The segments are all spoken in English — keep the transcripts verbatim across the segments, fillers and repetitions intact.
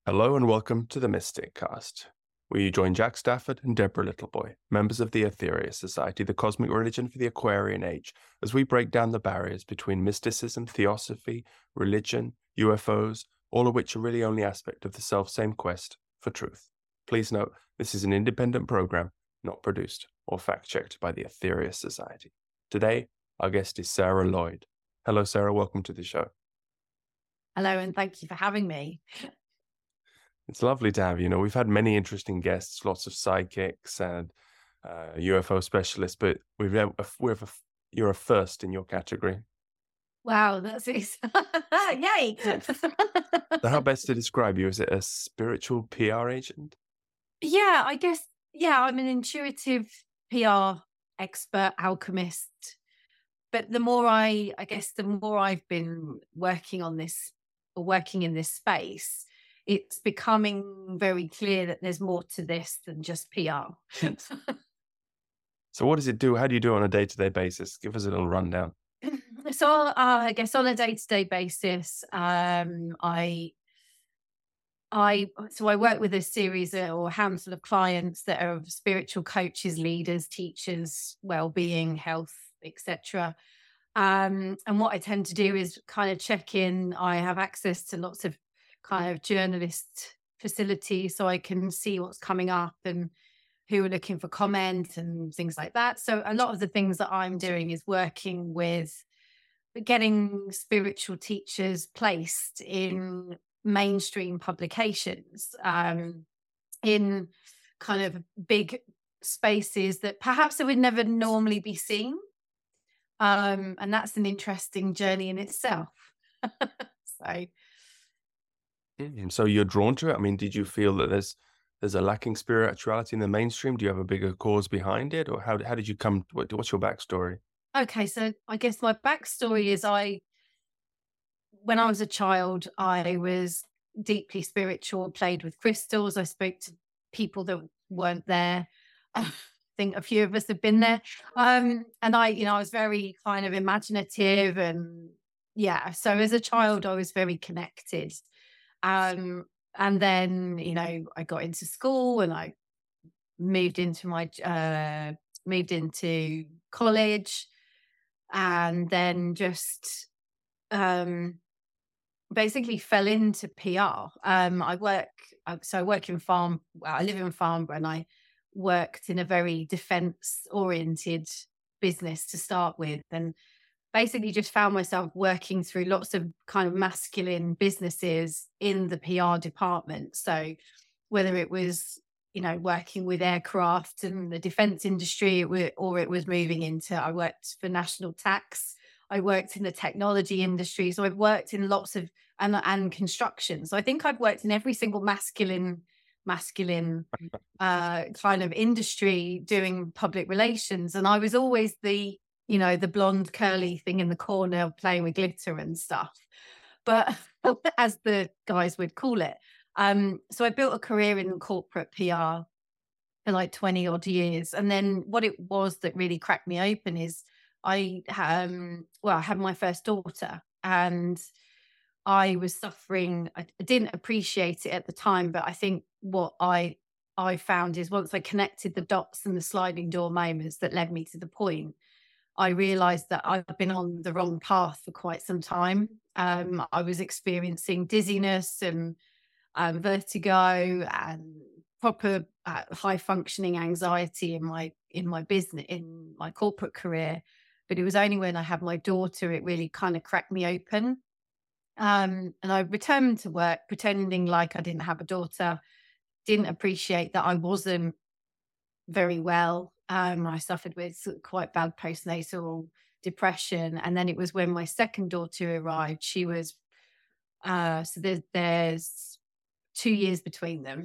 Hello and welcome to the Mystic Cast, where you join Jack Stafford and Deborah Littleboy, members of the Aetherius Society, the cosmic religion for the Aquarian Age, as we break down the barriers between mysticism, theosophy, religion, U F Os, all of which are really only aspect of the self-same quest for truth. Please note, this is an independent program, not produced or fact-checked by the Aetherius Society. Today, our guest is Sarah Lloyd. Hello, Sarah. Welcome to the show. Hello, and thank you for having me. It's lovely to have you. You know, we've had many interesting guests, lots of psychics and uh, U F O specialists, but we've never, we're a, you're a first in your category. Wow, that's it. Yay. So how best to describe you? Is it a spiritual P R agent? Yeah, I guess, yeah, I'm an intuitive P R expert, alchemist. But the more I, I guess, the more I've been working on this or working in this space, it's becoming very clear that there's more to this than just P R. So what does it do? How do you do it on a day-to-day basis? Give us a little rundown. So uh, I guess on a day-to-day basis, um, I I so I work with a series of, or a handful of clients that are spiritual coaches, leaders, teachers, well-being, health, et cetera. Um, and what I tend to do is kind of check in. I have access to lots of kind of journalist facilities, so I can see what's coming up and who are looking for comment and things like that. So a lot of the things that I'm doing is working with getting spiritual teachers placed in mainstream publications, um, in kind of big spaces that perhaps they would never normally be seen. Um, and that's an interesting journey in itself. so And so you're drawn to it. I mean, did you feel that there's there's a lacking spirituality in the mainstream? Do you have a bigger cause behind it, or how how did you come? What, what's your backstory? okay, so I guess my backstory is I when I was a child, I was deeply spiritual, played with crystals. I spoke to people that weren't there. I think a few of us have been there. Um, and I, you know, I was very kind of imaginative and yeah. So as a child, I was very connected. Um, and then, you know, I got into school and I moved into my, uh, moved into college and then just, um, basically fell into P R. Um, I work, uh, so I work in farm, well, I live in Farnborough and I worked in a very defense oriented business to start with. And basically just found myself working through lots of kind of masculine businesses in the P R department. So whether it was, you know, working with aircraft and the defense industry, it wa- or it was moving into, I worked for national tax. I worked in the technology industry. So I've worked in lots of, and, and construction. So I think I've worked in every single masculine, masculine uh, kind of industry doing public relations. And I was always the, you know, the blonde curly thing in the corner playing with glitter and stuff. But as the guys would call it. Um, so I built a career in corporate P R for like twenty odd years. And then what it was that really cracked me open is I, um, well, I had my first daughter and I was suffering. I I didn't appreciate it at the time, but I think what I I found is once I connected the dots and the sliding door moments that led me to the point, I realized that I've been on the wrong path for quite some time. Um, I was experiencing dizziness and um, vertigo and proper uh, high functioning anxiety in my in my business in my corporate career. But it was only when I had my daughter it really kind of cracked me open. Um, and I returned to work pretending like I didn't have a daughter, didn't appreciate that I wasn't very well. Um, I suffered with sort of quite bad postnatal depression. And then it was when my second daughter arrived, she was, uh, so there's, there's two years between them.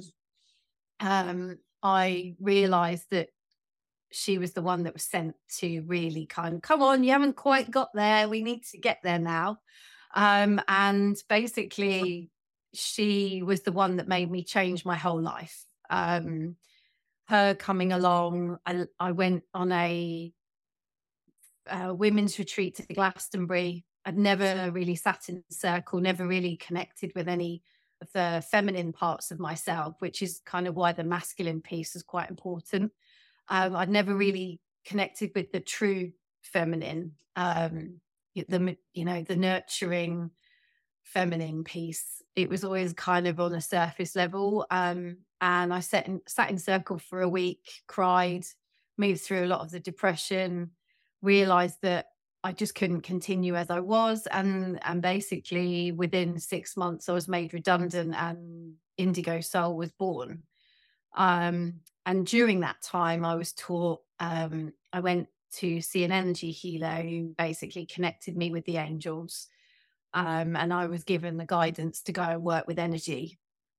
Um, I realized that she was the one that was sent to really kind of, come on, you haven't quite got there. We need to get there now. Um, and basically, she was the one that made me change my whole life. Um, her coming along, I, I went on a, a women's retreat to Glastonbury. I'd never really sat in a circle, never really connected with any the feminine parts of myself, which is kind of why the masculine piece is quite important. Um, I'd never really connected with the true feminine, um, the you know the nurturing feminine piece. It was always kind of on a surface level. Um, and I sat in, sat in circle for a week, cried, moved through a lot of the depression, realized that I just couldn't continue as I was. And, and basically within six months, I was made redundant and Indigo Soul was born. Um, and during that time, I was taught, um, I went to see an energy healer who basically connected me with the angels. Um, and I was given the guidance to go and work with energy.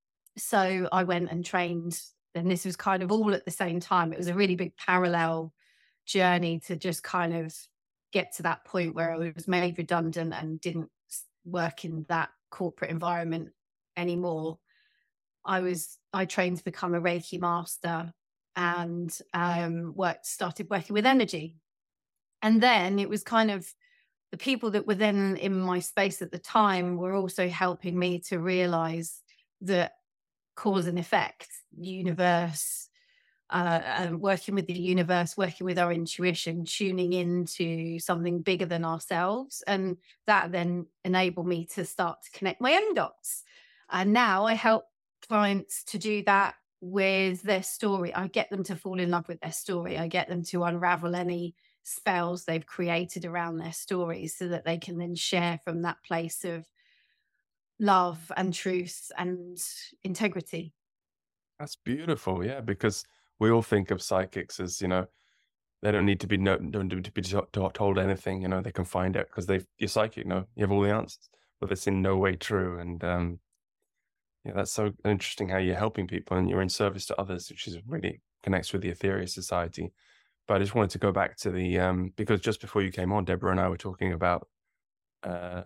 So I went and trained, and this was kind of all at the same time. It was a really big parallel journey to just kind of get to that point where I was made redundant and didn't work in that corporate environment anymore. I was, I trained to become a Reiki master and um, worked, started working with energy. And then it was kind of, the people that were then in my space at the time were also helping me to realize that cause and effect, universe, uh, and working with the universe, working with our intuition, tuning into something bigger than ourselves. And that then enabled me to start to connect my own dots. And now I help clients to do that with their story. I get them to fall in love with their story. I get them to unravel any spells they've created around their stories so that they can then share from that place of love and truth and integrity. That's beautiful. Yeah, because we all think of psychics as, you know, they don't need to be no, don't need to be told anything. You know, they can find out because they you're psychic. No, you have all the answers, but that's in no way true. And um, yeah, that's so interesting how you're helping people and you're in service to others, which is really connects with the Aetherius Society. But I just wanted to go back to the, um, because just before you came on, Deborah and I were talking about uh,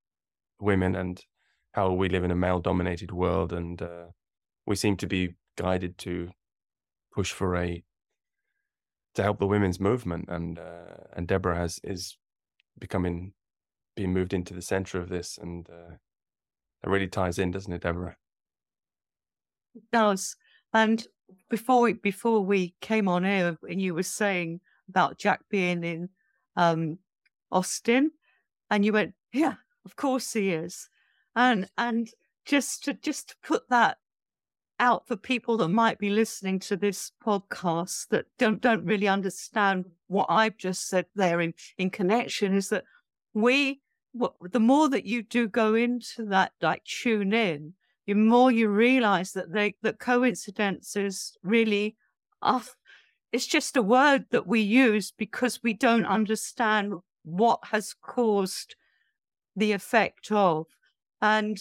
women and how we live in a male-dominated world, and uh, we seem to be guided to push for a, to help the women's movement, and uh, and Deborah has is becoming, being moved into the center of this, and uh, it really ties in, doesn't it, Deborah? It does. And before we, before we came on air, you were saying about Jack being in um, Austin, and you went, "Yeah, of course he is." And and just to just to put that out for people that might be listening to this podcast that don't don't really understand what I've just said there in in connection, is that we, what, the more that you do go into that, like tune in, the more you realize that they that coincidences really are, it's just a word that we use because we don't understand what has caused the effect of. And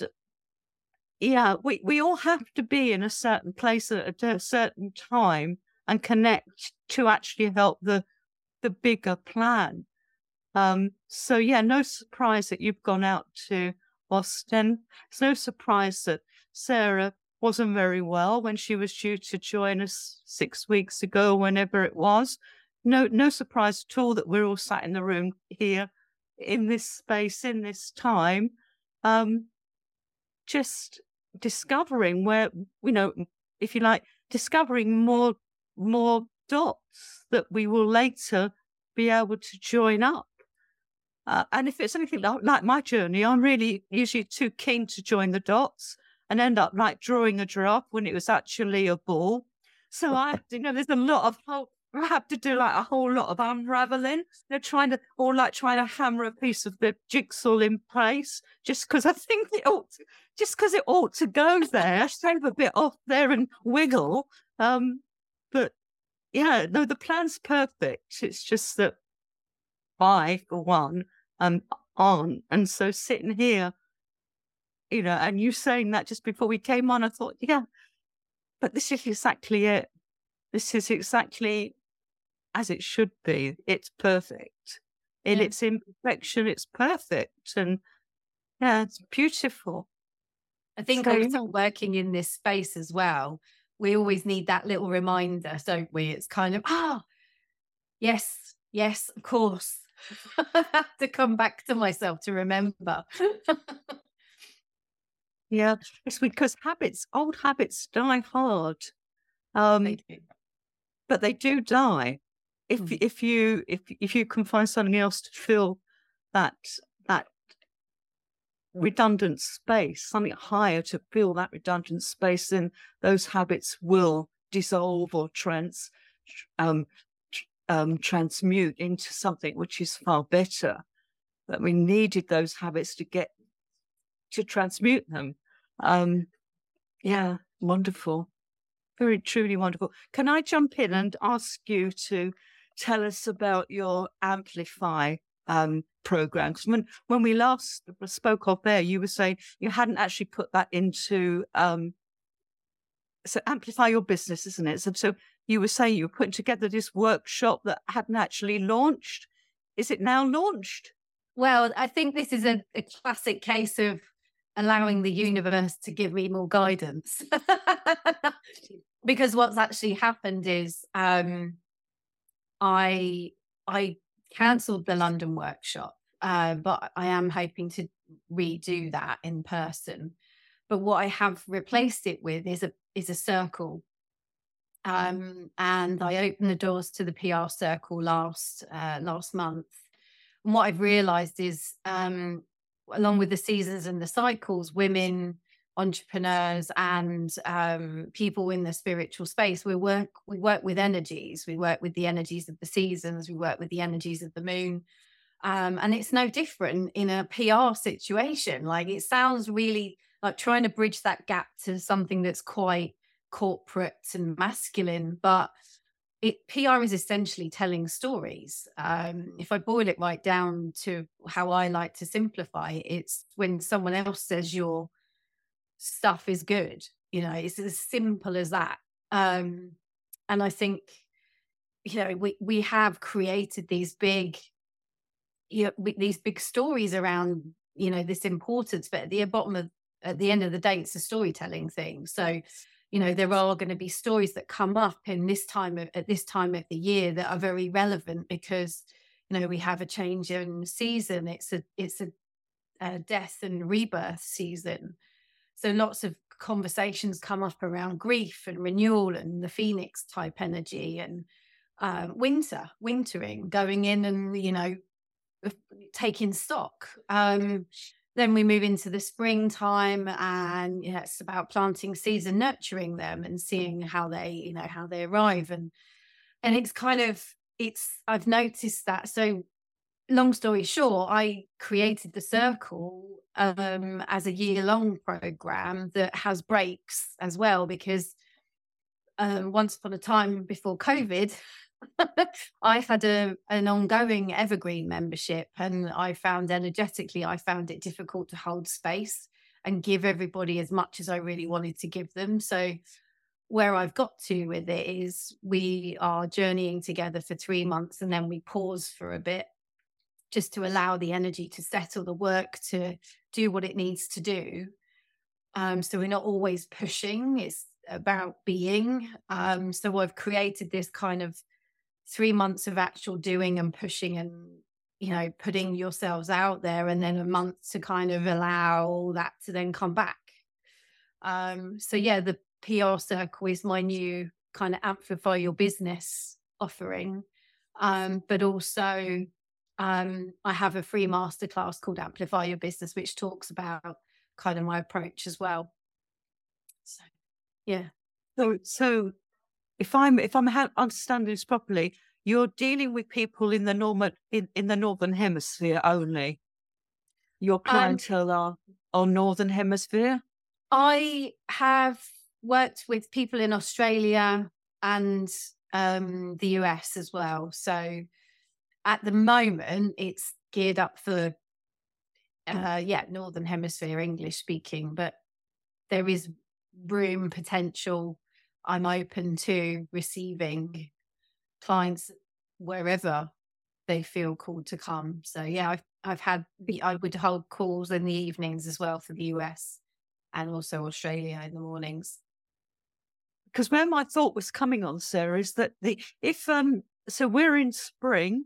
yeah, we, we all have to be in a certain place at a certain time and connect to actually help the the bigger plan. Um, so yeah, no surprise that you've gone out to Austin. It's no surprise that Sarah wasn't very well when she was due to join us six weeks ago, whenever it was. No, no surprise at all that we're all sat in the room here in this space, in this time, um, just discovering where, you know, if you like, discovering more, more dots that we will later be able to join up. Uh, and if it's anything like, like my journey, I'm really usually too keen to join the dots and end up like drawing a giraffe when it was actually a ball. So I, you know, there's a lot of whole, I have to do like a whole lot of unraveling. They're trying to, or like trying to hammer a piece of the jigsaw in place, just because I think it ought, to, just because it ought to go there. I shave a bit off there and wiggle. Um, but yeah, no, the plan's perfect. It's just that I, for one, um, aren't. And so sitting here, you know, and you saying that just before we came on, I thought, yeah, but this is exactly it. This is exactly as it should be. It's perfect. In Yeah. its imperfection, it's perfect. And yeah, it's beautiful. I think So- also working in this space as well, we always need that little reminder, don't we? It's kind of, ah, yes, yes, of course. I have to come back to myself to remember. Yeah, it's because habits, old habits die hard. Um, They do. but they do die. If Mm. if you if if you can find something else to fill that that redundant space, something higher to fill that redundant space, then those habits will dissolve or trans um, tr- um transmute into something which is far better. But we needed those habits to get to transmute them. Um, yeah, wonderful. Very truly wonderful. Can I jump in and ask you to tell us about your Amplify um, program? Because when, when we last spoke off there, you were saying you hadn't actually put that into, um, so Amplify Your Business, isn't it? So, so you were saying you were putting together this workshop that hadn't actually launched. Is it now launched? Well, I think this is a, a classic case of allowing the universe to give me more guidance. Because what's actually happened is um, I I cancelled the London workshop, uh, but I am hoping to redo that in person. But what I have replaced it with is a is a circle. Um, and I opened the doors to the P R circle last uh, last month. And what I've realized is, um, along with the seasons and the cycles, women, entrepreneurs, and um, people in the spiritual space, we work we work with energies. We work with the energies of the seasons. We work with the energies of the moon. Um, and it's no different in a P R situation. Like, it sounds really like trying to bridge that gap to something that's quite corporate and masculine, but it P R is essentially telling stories. Um, if I boil it right down to how I like to simplify it, it's when someone else says your stuff is good. You know, it's as simple as that. Um, and I think, you know, we we have created these big, you know, we- these big stories around, you know, this importance, but at the bottom of at the end of the day, it's a storytelling thing. So, you know, there are going to be stories that come up in this time of, at this time of the year that are very relevant because, you know, we have a change in season. It's a it's a, a death and rebirth season. So lots of conversations come up around grief and renewal and the phoenix type energy and uh, winter, wintering, going in and, you know, taking stock. Um, then we move into the springtime, and you know, it's about planting seeds and nurturing them and seeing how they, you know, how they arrive. And and it's kind of it's I've noticed that. So long story short, I created the circle um, as a year-long program that has breaks as well, because um, once upon a time before COVID, I had a an ongoing evergreen membership, and I found energetically, I found it difficult to hold space and give everybody as much as I really wanted to give them. So where I've got to with it is we are journeying together for three months and then we pause for a bit just to allow the energy to settle, the work to do what it needs to do. Um, so we're not always pushing, it's about being. Um, so I've created this kind of three months of actual doing and pushing and, you know, putting yourselves out there, and then a month to kind of allow all that to then come back. Um, so yeah, the P R circle is my new kind of amplify your business offering. Um, but also um, I have a free masterclass called Amplify Your Business, which talks about kind of my approach as well. So yeah. So, so if I'm if I'm ha- understanding this properly, you're dealing with people in the normal in, in the northern hemisphere only. Your Um, clientele are on northern hemisphere. I have worked with people in Australia and um, the U S as well. So at the moment, it's geared up for, uh, yeah, Northern Hemisphere English speaking, but there is room, potential. I'm open to receiving clients wherever they feel called to come. So yeah, I've, I've had, I would hold calls in the evenings as well for the U S and also Australia in the mornings. Because where my thought was coming on, Sarah, is that the if um so we're in spring,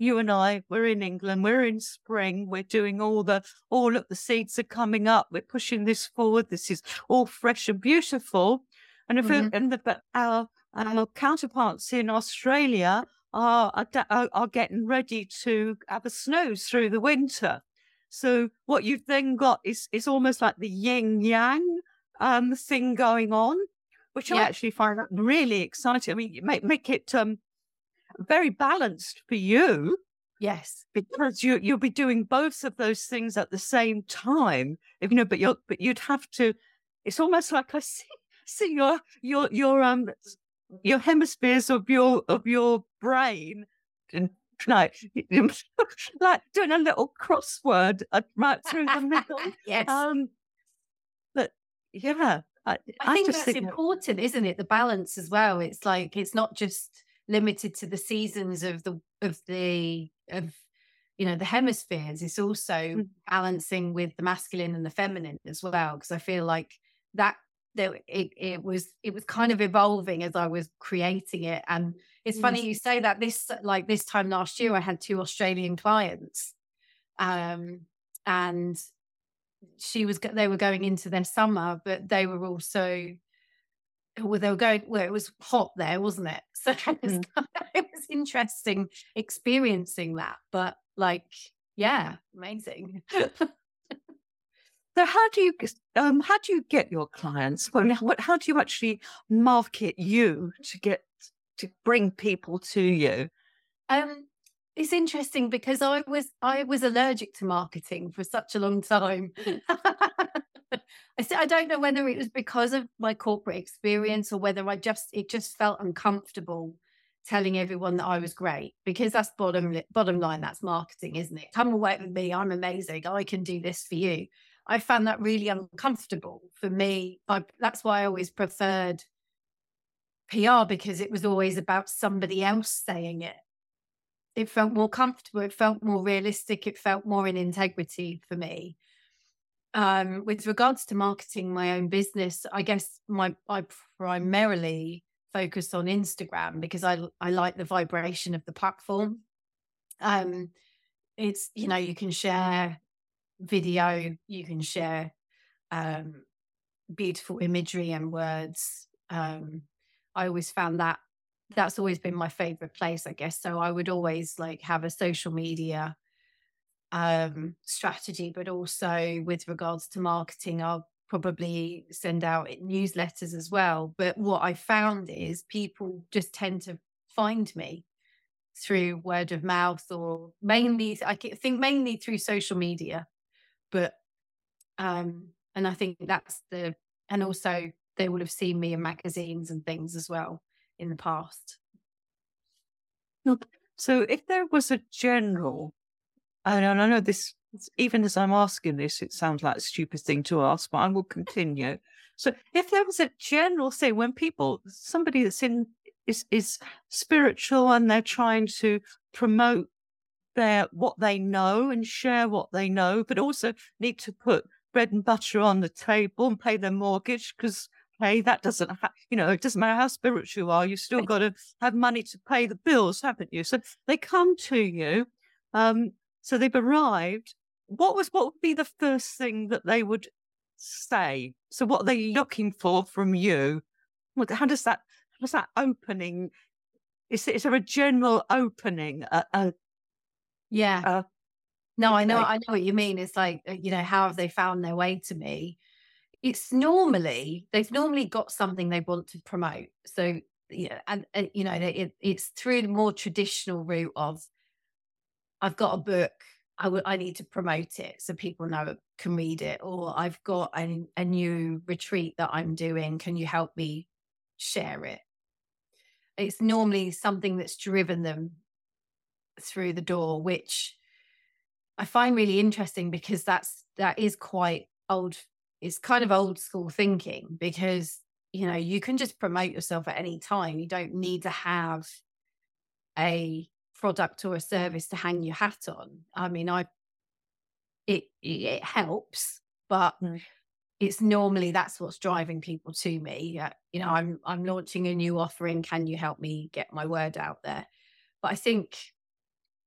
you and I, we're in England, we're in spring, we're doing all the, all of the seeds are coming up, we're pushing this forward, this is all fresh and beautiful. And if Mhm. it, and the, but our, our counterparts in Australia are, are, are are getting ready to have a snows through the winter. So what you've then got is, is almost like the yin yang um, thing going on, which I Yeah. actually find really exciting. I mean, you make, make it um, very balanced for you, Yes. because you you'll be doing both of those things at the same time. If you know, but you're but you'd have to. It's almost like I see see your your your um your hemispheres of your of your brain, and like like doing a little crossword uh, right through the middle. Yes. Um, but yeah, I, I think just that's think that- important, isn't it? The balance as well. It's like it's not just limited to the seasons of the of the of you know the hemispheres. It's also Mm. balancing with the masculine and the feminine as well. Because I feel like that there it it was it was kind of evolving as I was creating it. And it's Yes. funny you say that. This like this time last year, I had two Australian clients, um, and she was go- they were going into their summer, but they were also well they were going well it was hot there, wasn't it? So it was, Mm. kind of- it was interesting experiencing that, but like yeah, amazing. So how do you g- um how do you get your clients? Well, what how do you actually market you to get to bring people to you? um it's interesting because I was I was allergic to marketing for such a long time. I said I don't know whether it was because of my corporate experience or whether I just it just felt uncomfortable telling everyone that I was great, because that's bottom li- bottom line, that's marketing, isn't it? Come away with me, I'm amazing, I can do this for you. I found that really uncomfortable for me. I, that's why I always preferred P R, because it was always about somebody else saying it. It felt more comfortable. It felt more realistic. It felt more in integrity for me. Um, with regards to marketing my own business, I guess my I primarily focus on Instagram because I I like the vibration of the platform. Um, it's you know you can share video, you can share um, beautiful imagery and words. Um, I always found that that's always been my favorite place, I guess. So I would always like have a social media um, strategy, but also with regards to marketing, I'll probably send out newsletters as well. But what I found is people just tend to find me through word of mouth, or mainly, I ca- think mainly through social media. But, um, and I think that's the, and also they would have seen me in magazines and things as well in the past. Look, so if there was a general, and I know this, even as I'm asking this, it sounds like a stupid thing to ask, but I will continue. So if there was a general thing when people, somebody that's in is is spiritual and they're trying to promote their what they know and share what they know, but also need to put bread and butter on the table and pay their mortgage, because hey, that doesn't ha- you know, it doesn't matter how spiritual you are, you've still got to have money to pay the bills, haven't you? So they come to you, um, so they've arrived. What was what would be the first thing that they would say? So what are they looking for from you? What, how does that how does that opening? Is, is there a general opening? A, a, Yeah. a No, I know, Okay. I know what you mean. It's like, uh, you know, how have they found their way to me? It's normally, they've normally got something they want to promote. So, yeah, and, and you know, they- it, it's through the more traditional route of, I've got a book, I would I need to promote it so people know it, can read it, or I've got a, a new retreat that I'm doing. Can you help me share it? It's normally something that's driven them through the door, which I find really interesting because that's that is quite old. It's kind of old school thinking, because you know you can just promote yourself at any time. You don't need to have a product or a service to hang your hat on. I mean, I it it helps, but Mm. it's normally that's what's driving people to me. Uh, you know, I'm I'm launching a new offering. Can you help me get my word out there? But I think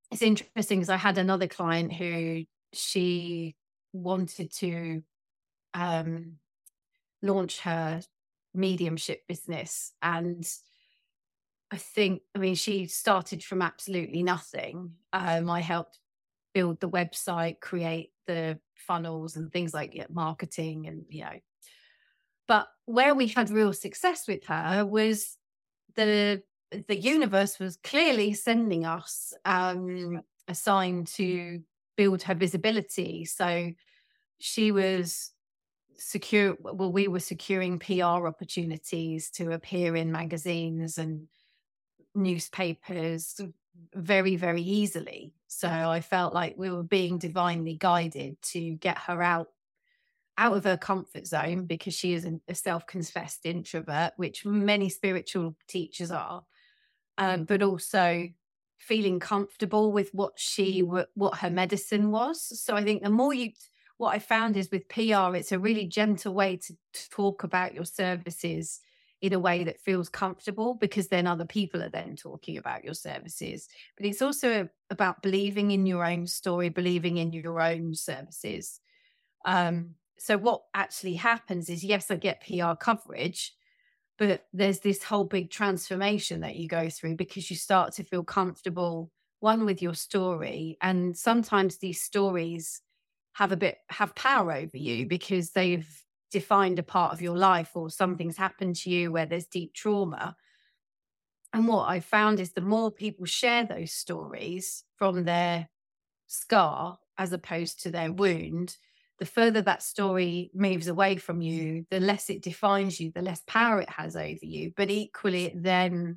it's interesting because I had another client who she wanted to um, launch her mediumship business. And I think, I mean, she started from absolutely nothing. Um, I helped build the website, create the funnels and things like yeah, marketing and, you know. But where we had real success with her was the the universe was clearly sending us um, a sign to build her visibility. So she was secure. Well, we were securing P R opportunities to appear in magazines and newspapers very, very easily. So I felt like we were being divinely guided to get her out out of her comfort zone, because she is a self-confessed introvert, which many spiritual teachers are, um, but also feeling comfortable with what she what her medicine was. So I think the more you, what I found is with P R, it's a really gentle way to, to talk about your services in a way that feels comfortable, because then other people are then talking about your services. But it's also about believing in your own story, believing in your own services. Um, so what actually happens is, yes, I get P R coverage, but there's this whole big transformation that you go through, because you start to feel comfortable, one, with your story. And sometimes these stories have a bit, have power over you because they've defined a part of your life, or something's happened to you where there's deep trauma. And what I found is the more people share those stories from their scar as opposed to their wound, the further that story moves away from you, the less it defines you, the less power it has over you. But equally, it then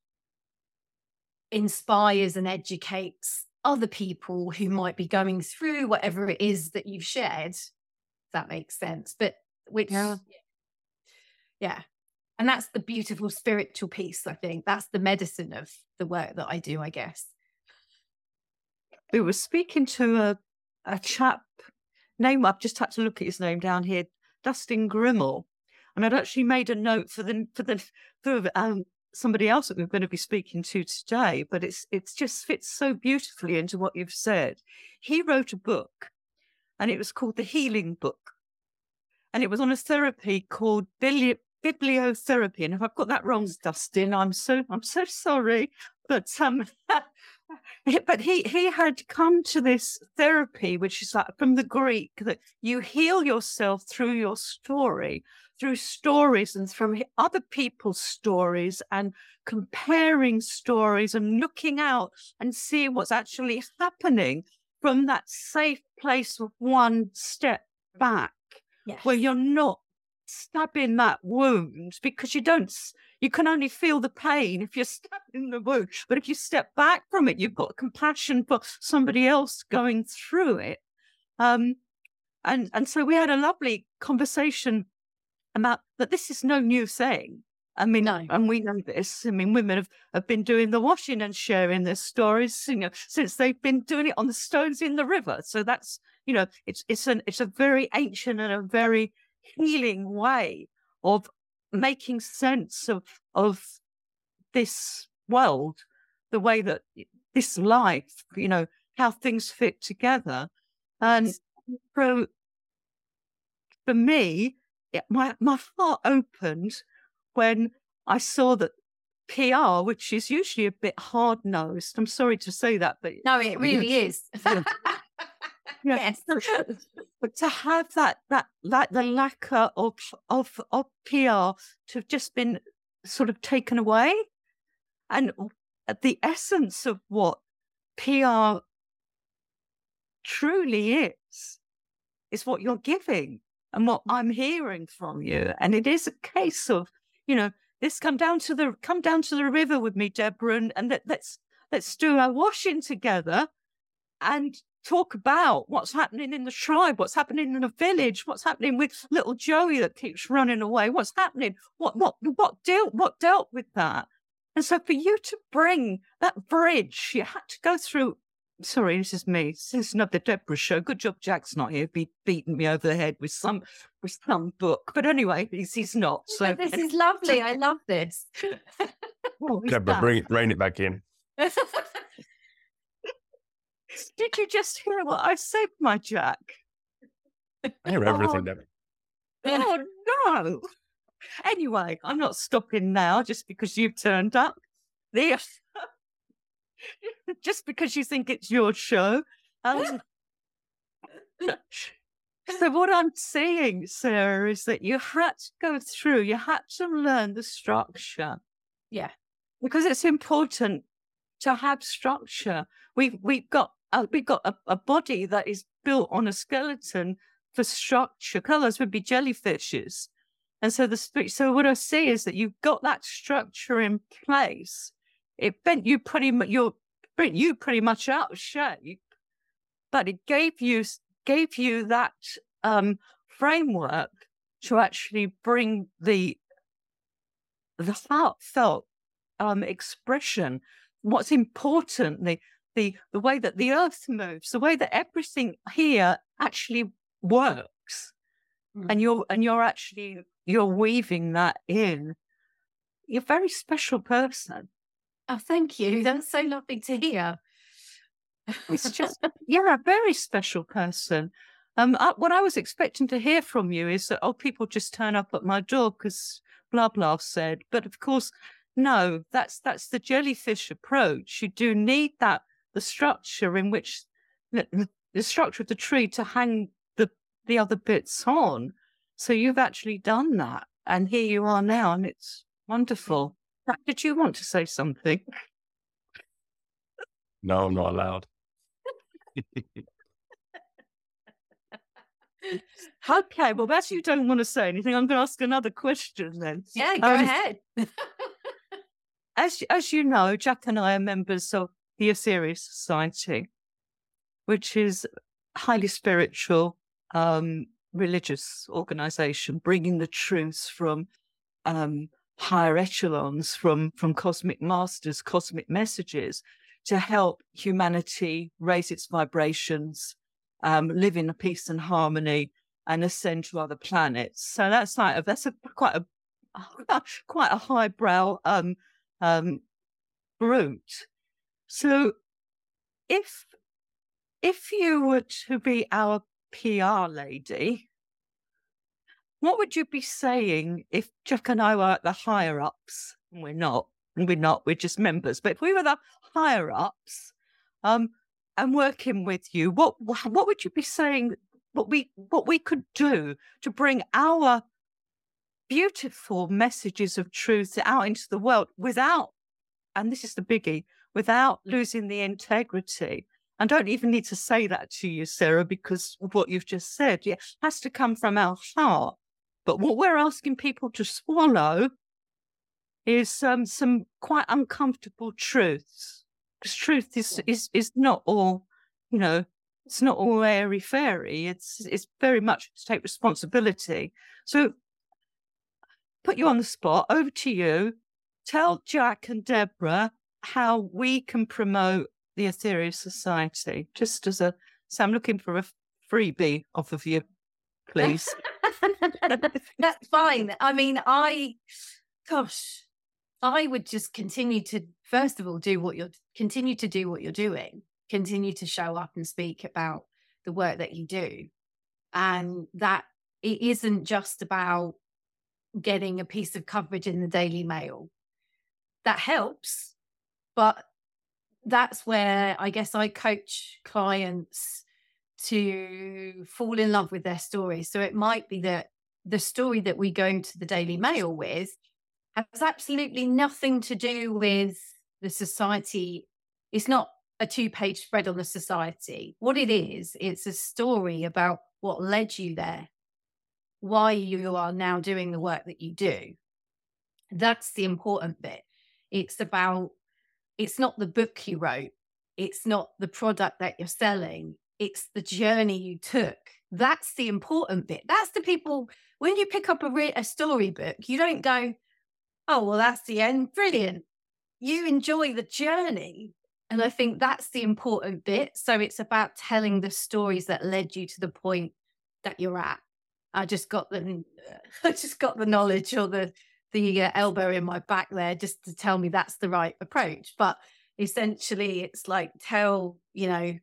inspires and educates other people who might be going through whatever it is that you've shared, if that makes sense. But which, yeah. yeah. And that's the beautiful spiritual piece, I think. That's the medicine of the work that I do, I guess. We were speaking to a, a chap, name, I've just had to look at his name down here, Dustin Grimmel. And I'd actually made a note for the for the for um, somebody else that we're going to be speaking to today, but it's it's just fits so beautifully into what you've said. He wrote a book, and it was called The Healing Book. And it was on a therapy called bibli- bibliotherapy. And if I've got that wrong, Dustin, I'm so I'm so sorry. But um but he he had come to this therapy, which is like from the Greek, that you heal yourself through your story, through stories and from other people's stories, and comparing stories and looking out and seeing what's actually happening from that safe place of one step back. Yes. Where you're not stabbing that wound, because you don't, you can only feel the pain if you're stabbing the wound. But if you step back from it, you've got compassion for somebody else going through it. Um, and, and so we had a lovely conversation about that. This is no new thing. I mean, no. And we know this. I mean, women have, have been doing the washing and sharing their stories, you know, since they've been doing it on the stones in the river. So that's, you know, it's it's an it's a very ancient and a very healing way of making sense of of this world, the way that this life, you know, how things fit together. And for for me, it, my my heart opened when I saw that P R, which is usually a bit hard-nosed, I'm sorry to say that, but no, it really is. Yeah. Yes, but to have that that that the lacquer of of of P R to have just been sort of taken away, and the essence of what P R truly is is what you're giving and what I'm hearing from you, and it is a case of, you know, this come down to the come down to the river with me, Deborah, and, and let, let's let's do our washing together and talk about what's happening in the tribe, what's happening in the village, what's happening with little Joey that keeps running away, what's happening, what what what dealt what dealt with that. And so for you to bring that bridge, you had to go through. Sorry, this is me. This is not the Deborah show. Good job, Jack's not here, be beating me over the head with some with some book. But anyway, he's, he's not. So this is lovely. I love this. Oh, Deborah, bring it, rein it back in. Did you just hear what I said, my Jack? I hear everything, Oh, Debbie. oh no. Anyway, I'm not stopping now just because you've turned up. The, just because you think it's your show. Um, so what I'm saying, Sarah, is that you had to go through, you had to learn the structure. Yeah. Because it's important to have structure. We've we've got uh, we've got a, a body that is built on a skeleton for structure. Colours would be jellyfishes, and so the so what I see is that you've got that structure in place. It bent you pretty much you bent you pretty much out of shape, but it gave you gave you that um, framework to actually bring the the heartfelt um, expression. What's important, the the the way that the earth moves, the way that everything here actually works, mm. and you're and you're actually you're weaving that in. You're a very special person. Oh, thank you. That's so lovely to hear. It's just you're a very special person. Um, I, what I was expecting to hear from you is that oh, people just turn up at my door because blah blah said, but of course. No, that's that's the jellyfish approach. You do need that, the structure in which the, the structure of the tree to hang the the other bits on. So you've actually done that, and here you are now, and it's wonderful. Did you want to say something? No, I'm not allowed. Okay, well, as you don't want to say anything, I'm going to ask another question then. Yeah, go um, ahead. As, as you know, Jack and I are members of the Aetherius Society, which is a highly spiritual, um, religious organisation, bringing the truths from um, higher echelons, from, from cosmic masters, cosmic messages, to help humanity raise its vibrations, um, live in peace and harmony, and ascend to other planets. So that's like a, that's a quite a quite a highbrow um, um, route. So if if you were to be our P R lady, what would you be saying if Jack and I were at the higher ups? We're not. We're not. We're just members. But if we were the higher ups, um, and working with you, what what would you be saying? What we what we could do to bring our beautiful messages of truth out into the world without, and this is the biggie, without losing the integrity. I don't even need to say that to you, Sarah, because of what you've just said. Yeah, it has to come from our heart. But what we're asking people to swallow is um, some quite uncomfortable truths. Because truth is, is is not all, you know, it's not all airy fairy. It's it's very much to take responsibility. So put you on the spot, over to you. Tell Jack and Deborah how we can promote the Aetherius Society. Just as a, so I'm looking for a freebie off of you, please. That's fine. I mean, I, gosh, I would just continue to, first of all, do what you're, continue to do what you're doing, continue to show up and speak about the work that you do. And that it isn't just about getting a piece of coverage in the Daily Mail. That helps, but that's where I guess I coach clients to fall in love with their story. So it might be that the story that we go into the Daily Mail with has absolutely nothing to do with the society. It's not a two-page spread on the society. What it is, it's a story about what led you there, why you are now doing the work that you do. That's the important bit. It's about, it's not the book you wrote. It's not the product that you're selling. It's the journey you took. That's the important bit. That's the people, when you pick up a, re- a storybook, you don't go, oh, well, that's the end. Brilliant. You enjoy the journey. And I think that's the important bit. So it's about telling the stories that led you to the point that you're at. I just got the, I just got the knowledge or the, the uh, elbow in my back there just to tell me that's the right approach. But essentially it's like, tell, you know,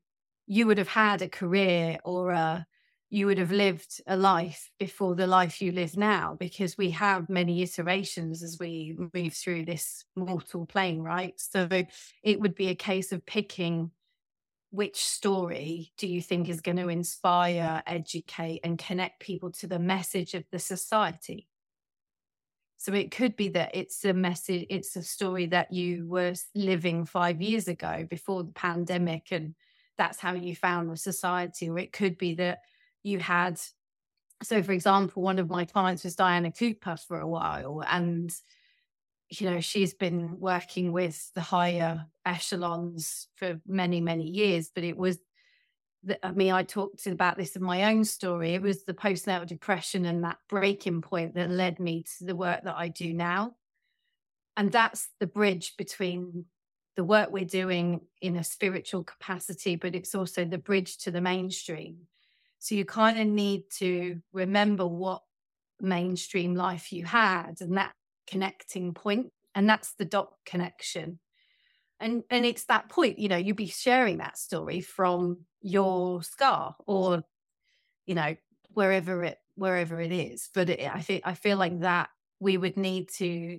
you would have had a career or a, you would have lived a life before the life you live now, because we have many iterations as we move through this mortal plane, right? So it would be a case of picking which story do you think is going to inspire, educate, and connect people to the message of the society. So it could be that it's a message, it's a story that you were living five years ago before the pandemic, and that's how you found the society. Or it could be that you had, so for example, one of my clients was Diana Cooper for a while, and you know, she's been working with the higher echelons for many, many years, but it was, the, I mean, I talked about this in my own story. It was the postnatal depression and that breaking point that led me to the work that I do now. And that's the bridge between the work we're doing in a spiritual capacity, but it's also the bridge to the mainstream. So you kind of need to remember what mainstream life you had and that connecting point, and that's the dot connection. And and it's that point, you know, you'd be sharing that story from your scar, or, you know, wherever it wherever it is. But it, I think I feel like that we would need to,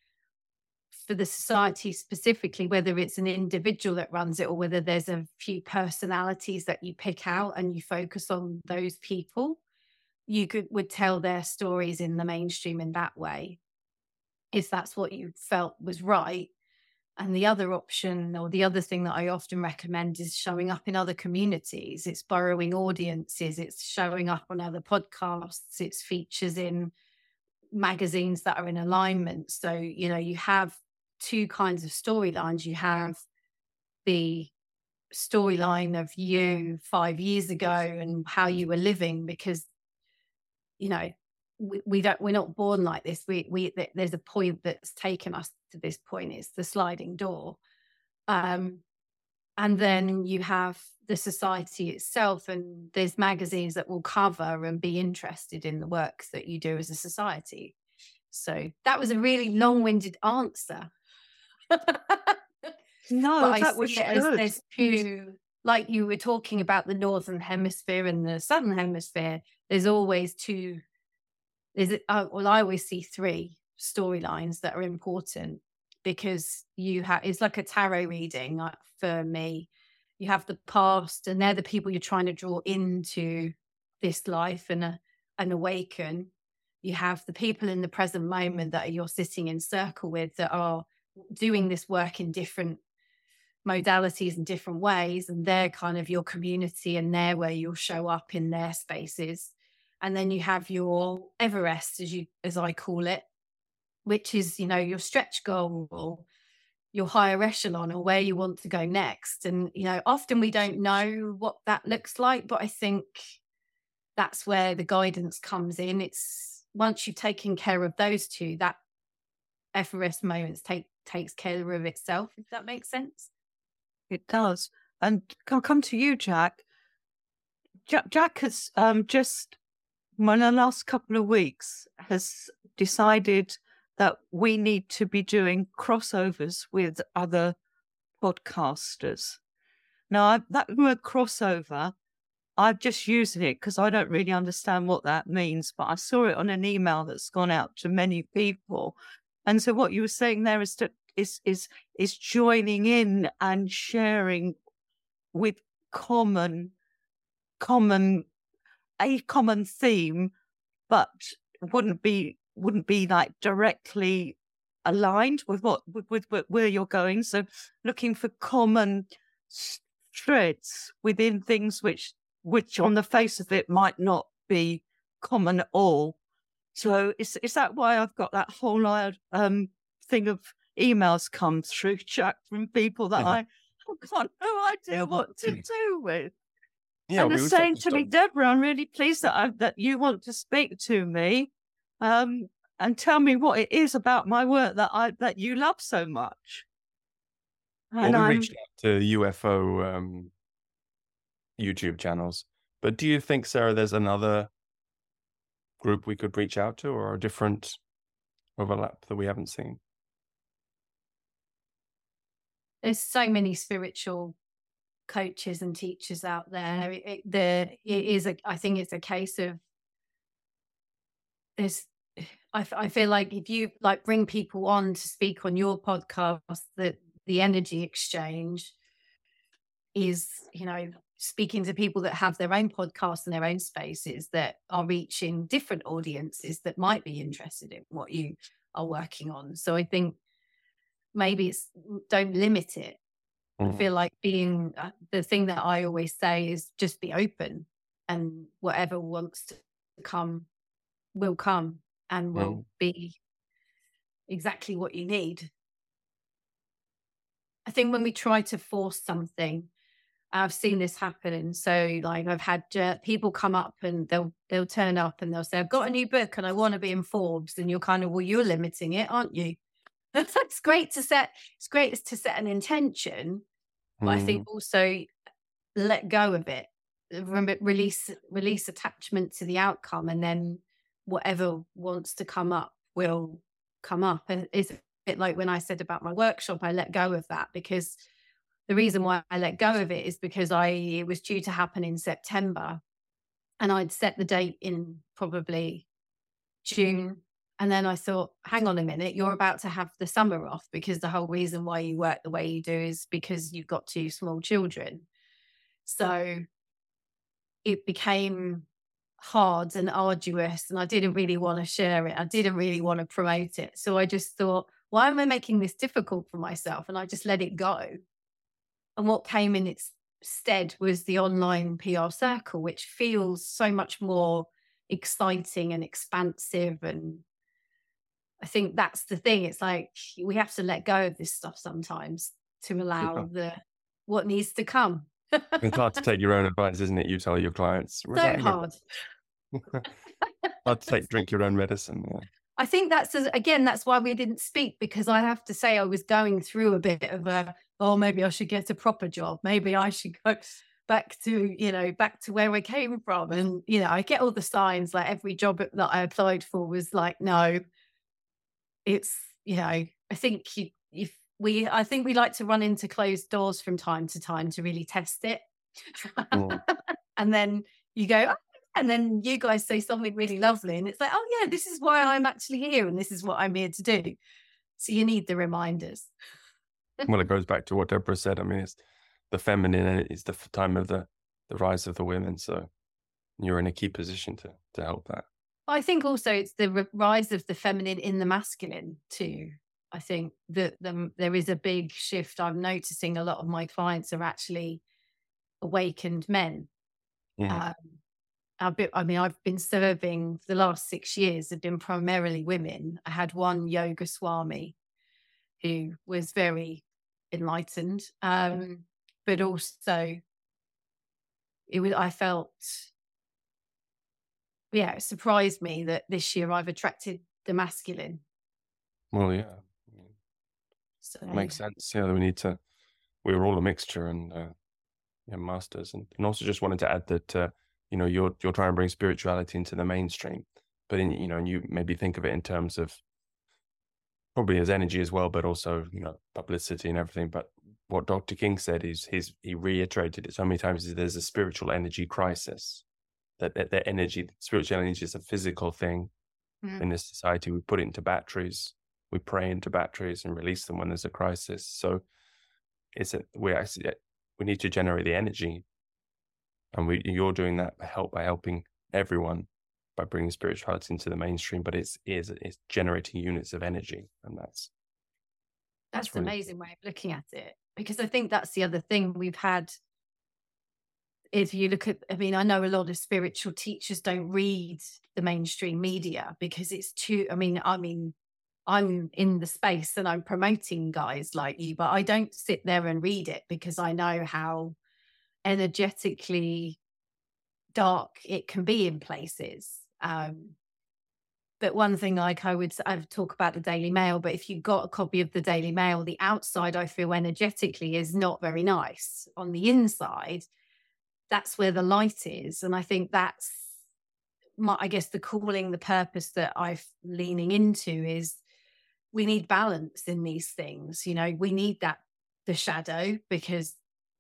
for the society specifically, whether it's an individual that runs it or whether there's a few personalities that you pick out and you focus on those people, you could would tell their stories in the mainstream in that way, if that's what you felt was right. And the other option, or the other thing that I often recommend, is showing up in other communities. It's borrowing audiences, it's showing up on other podcasts, it's features in magazines that are in alignment. So, you know, you have two kinds of storylines. You have the storyline of you five years ago and how you were living, because, you know, we, we don't, we're not born like this. We, we, there's a point that's taken us to this point. It's the sliding door. Um, and then you have the society itself, and there's magazines that will cover and be interested in the work that you do as a society. So that was a really long-winded answer. No, but that I was see it as good. there's two, like you were talking about the Northern Hemisphere and the Southern Hemisphere. There's always two. There's uh, well, I always see three storylines that are important, because you have, it's like a tarot reading uh, for me. You have the past, and they're the people you're trying to draw into this life and uh, and awaken. You have the people in the present moment that you're sitting in circle with, that are doing this work in different modalities and different ways, and they're kind of your community, and they're where you'll show up in their spaces. And then you have your Everest, as you as I call it, which is, you know, your stretch goal or your higher echelon, or where you want to go next. And, you know, often we don't know what that looks like, but I think that's where the guidance comes in. It's once you've taken care of those two, that Everest moments take takes care of itself, if that makes sense. It does. And I'll come to you, Jack. Jack, Jack has um, just, in the last couple of weeks, has decided that we need to be doing crossovers with other podcasters. Now, I, that word crossover, I'm just using it because I don't really understand what that means, but I saw it on an email that's gone out to many people. And so what you were saying there is that is is is joining in and sharing with common common a common theme, but wouldn't be wouldn't be like directly aligned with what with, with, with where you're going. So looking for common threads within things which which on the face of it might not be common at all. So is is that why I've got that whole um thing of emails come through, Jack, from people that I I've got no idea what to do with? Yeah, and we they're were saying talking to me, about- Deborah, I'm really pleased that I, that you want to speak to me, um, and tell me what it is about my work that I that you love so much. Well, And we I'm reached out to U F O um, YouTube channels, but do you think, Sarah, there's another group we could reach out to, or a different overlap that we haven't seen? There's so many spiritual coaches and teachers out there. It, it, there it is a, I think it's a case of this. I, f- I feel like if you like bring people on to speak on your podcast, that the energy exchange is, you know, speaking to people that have their own podcasts and their own spaces that are reaching different audiences that might be interested in what you are working on. So I think maybe it's, don't limit it. I Mm. feel like being uh, the thing that I always say is just be open, and whatever wants to come will come and will Mm. be exactly what you need. I think when we try to force something, I've seen this happen. And so like I've had uh, people come up and they'll they'll turn up and they'll say, I've got a new book and I want to be in Forbes. And you're kind of, well, you're limiting it, aren't you? It's great to set, it's great to set an intention, but I Mm. think also let go of it, Rem- release release attachment to the outcome, and then whatever wants to come up will come up. And it's a bit like when I said about my workshop, I let go of that because the reason why I let go of it is because I it was due to happen in September, and I'd set the date in probably June. And then I thought, hang on a minute, you're about to have the summer off, because the whole reason why you work the way you do is because you've got two small children. So it became hard and arduous, and I didn't really want to share it. I didn't really want to promote it. So I just thought, why am I making this difficult for myself? And I just let it go. And what came in its stead was the online P R circle, which feels so much more exciting and expansive. And I think that's the thing. It's like we have to let go of this stuff sometimes to allow Super. the what needs to come. It's hard to take your own advice, isn't it? You tell your clients. So "Relax." hard. Hard to take, drink your own medicine. Yeah. I think that's, again, that's why we didn't speak, because I have to say I was going through a bit of a, oh, maybe I should get a proper job. Maybe I should go back to, you know, back to where I came from. And, you know, I get all the signs, like every job that I applied for was like, no, it's, you know, I think you, if we, I think we like to run into closed doors from time to time to really test it. Mm. And then you go, oh, and then you guys say something really lovely, and it's like, oh yeah, this is why I'm actually here, and this is what I'm here to do. So you need the reminders. Well, it goes back to what Deborah said. I mean, it's the feminine, and it's the f- time of the, the rise of the women. So you're in a key position to to help that. I think also it's the r- rise of the feminine in the masculine too. I think that the, there is a big shift. I'm noticing a lot of my clients are actually awakened men. Mhm. Um, a bit, I mean, I've been serving for the last six years have been primarily women. I had one yoga swami who was very enlightened, um, but also it was. I felt, yeah, it surprised me that this year I've attracted the masculine. Well, yeah, So makes sense. Yeah, we need to. We're all a mixture, and uh, yeah, masters, and, and also just wanted to add that uh, you know you're you're trying to bring spirituality into the mainstream, but in, you know, and you maybe think of it in terms of probably as energy as well, but also, you know, publicity and everything. But what Doctor King said is his he reiterated it so many times, is there's a spiritual energy crisis. That that, that energy, spiritual energy, is a physical thing Mm. in this society. We put it into batteries, we pray into batteries and release them when there's a crisis. So it's a, we actually we need to generate the energy, and we you're doing that by help by helping everyone by bringing spirituality into the mainstream. But it's is it's generating units of energy, and that's that's that's an really amazing way of looking at it, because I think that's the other thing we've had. If you look at, I mean, I know a lot of spiritual teachers don't read the mainstream media because it's too, I mean, I mean, I'm in the space and I'm promoting guys like you, but I don't sit there and read it because I know how energetically dark it can be in places. Um, but one thing, like I would, I would talk about the Daily Mail, but if you've got a copy of the Daily Mail, the outside, I feel energetically is not very nice. On the inside, that's where the light is. And I think that's my, I guess the calling, the purpose that I'm leaning into is we need balance in these things. You know, we need that, the shadow, because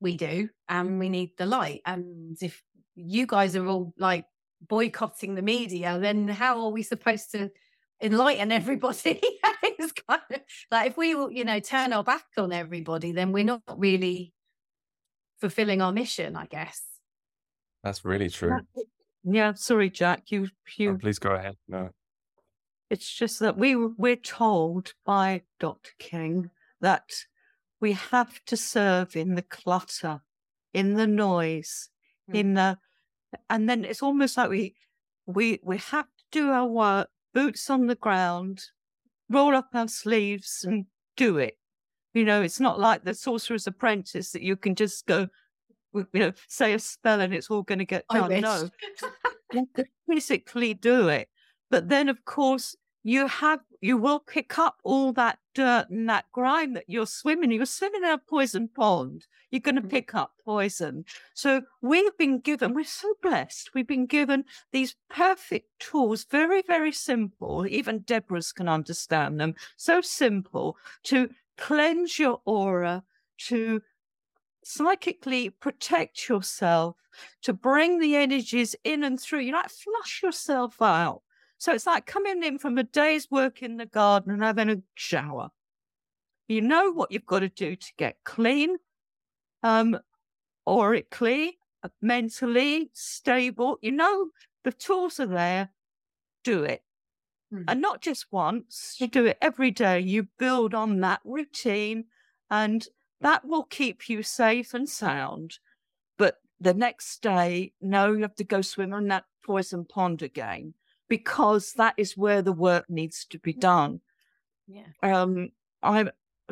we do, and we need the light. And if you guys are all like boycotting the media, then how are we supposed to enlighten everybody? It's kind of like, if we, you know, turn our back on everybody, then we're not really fulfilling our mission, I guess. That's really true. Yeah, sorry, Jack. You, you. Oh, please go ahead. No. It's just that we we're told by Doctor King that we have to serve in the clutter, in the noise, mm. in the, and then it's almost like we we we have to do our work, boots on the ground, roll up our sleeves and do it. You know, it's not like the Sorcerer's Apprentice that you can just go, you know, say a spell and it's all going to get done. No, you basically do it. But then, of course, you have you will pick up all that dirt and that grime that you're swimming. You're swimming in a poison pond. You're going to pick up poison. So we've been given, we're so blessed. We've been given these perfect tools, very, very simple. Even Deborah's can understand them. So simple to cleanse your aura, to psychically protect yourself, to bring the energies in and through. You like flush yourself out. So it's like coming in from a day's work in the garden and having a shower. You know what you've got to do to get clean, um, aurically, mentally stable. You know the tools are there. Do it. Mm. And not just once. You do it every day. You build on that routine, and that will keep you safe and sound. But the next day, no, you have to go swim in that poison pond again, because that is where the work needs to be done. Yeah. Um, I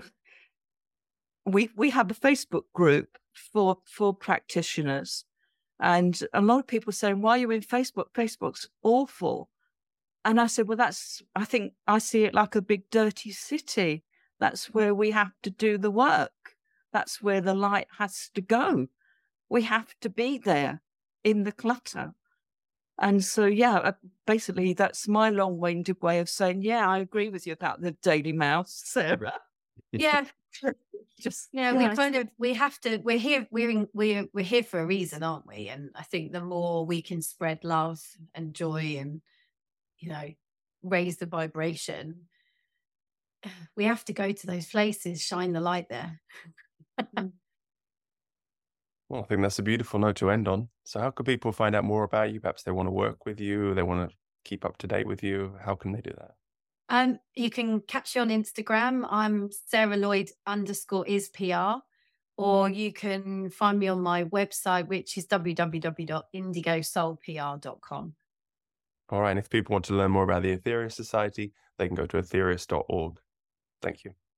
we we have a Facebook group for for practitioners, and a lot of people saying, "Why are you in Facebook? Facebook's awful." And I said, "Well, that's I think I see it like a big dirty city. That's where we have to do the work. That's where the light has to go. We have to be there in the clutter." And so, yeah, basically, that's my long-winded way of saying, yeah, I agree with you about the Daily Mouse, Sarah. Yeah. Just yeah, yeah, we kind of we have to. We're here. We're in, we're we're here for a reason, aren't we? And I think the more we can spread love and joy, and you know, raise the vibration, we have to go to those places, shine the light there. Well, I think that's a beautiful note to end on. So how can people find out more about you? Perhaps they want to work with you, they want to keep up to date with you. How can they do that? Um, you can catch me on Instagram. I'm Sarah Lloyd underscore is P R, or you can find me on my website, which is w w w dot indigo soul p r dot com. All right. And if people want to learn more about the Aetherius Society, they can go to aetherius dot org. Thank you.